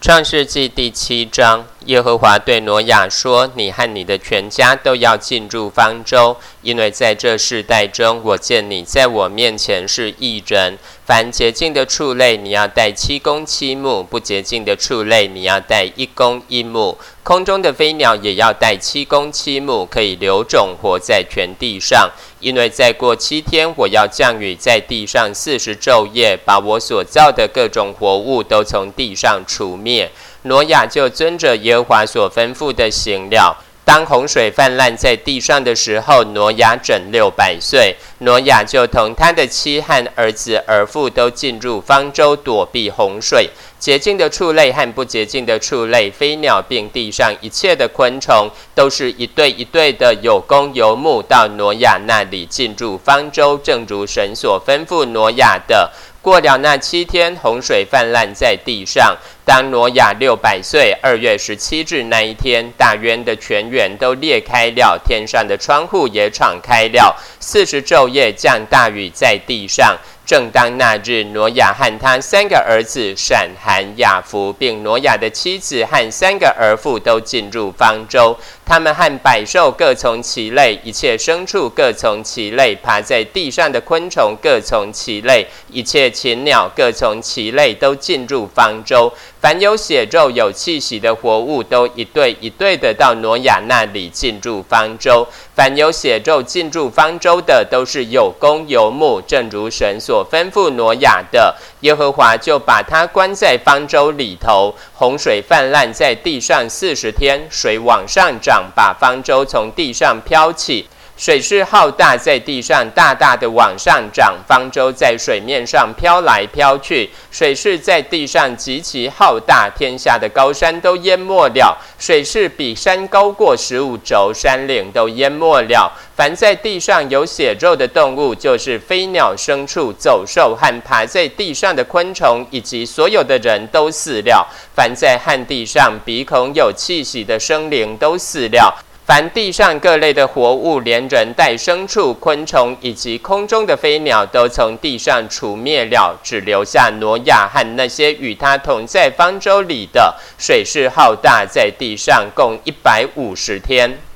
创世纪第7章，耶和华对挪亚说：你和你的全家都要进入方舟，因为在这世代中，我见你在我面前是义人。凡洁净的畜类，你要带7公7母；不洁净的畜类，你要带1公1母。空中的飞鸟也要带7公7母，可以留种活在全地上。因为再过7天，我要降雨在地上40昼夜，把我所造的各种活物都从地上除灭。挪亚就遵着耶和华所吩咐的行了。当洪水泛滥在地上的时候，挪亚整600岁。挪亚就同他的妻和儿子儿妇都进入方舟，躲避洪水。洁净的畜类和不洁净的畜类，飞鸟并地上一切的昆虫，都是一对一对的有公有母，到挪亚那里进入方舟，正如神所吩咐挪亚的。过了那7天，洪水泛滥在地上。当挪亚600岁2月17日那一天，大渊的泉源都裂开了，天上的窗户也敞开了，40昼夜降大雨在地上。正当那日，挪亚和他3个儿子闪、含、雅弗，并挪亚的妻子和3个儿妇都进入方舟。他们和百兽各从其类，一切牲畜各从其类，爬在地上的昆虫各从其类，一切禽鸟各从其类，都进入方舟。凡有血肉有气息的活物，都一对一对的到挪亚那里进入方舟。凡有血肉进入方舟的，都是有公有母，正如神所吩咐挪亚的。耶和华就把他关在方舟里头。洪水泛滥在地上40天，水往上涨，把方舟从地上飘起。水势浩大，在地上大大的往上涨，方舟在水面上飘来飘去。水势在地上极其浩大，天下的高山都淹没了。水势比山高过15肘，山岭都淹没了。凡在地上有血肉的动物，就是飞鸟、牲畜、走兽和爬在地上的昆虫，以及所有的人都死了。凡在旱地上鼻孔有气息的生灵都死了。凡地上各类的活物，连人带牲畜、昆虫以及空中的飞鸟，都从地上除灭了，只留下挪亚和那些与他同在方舟里的。水势浩大，在地上共150天。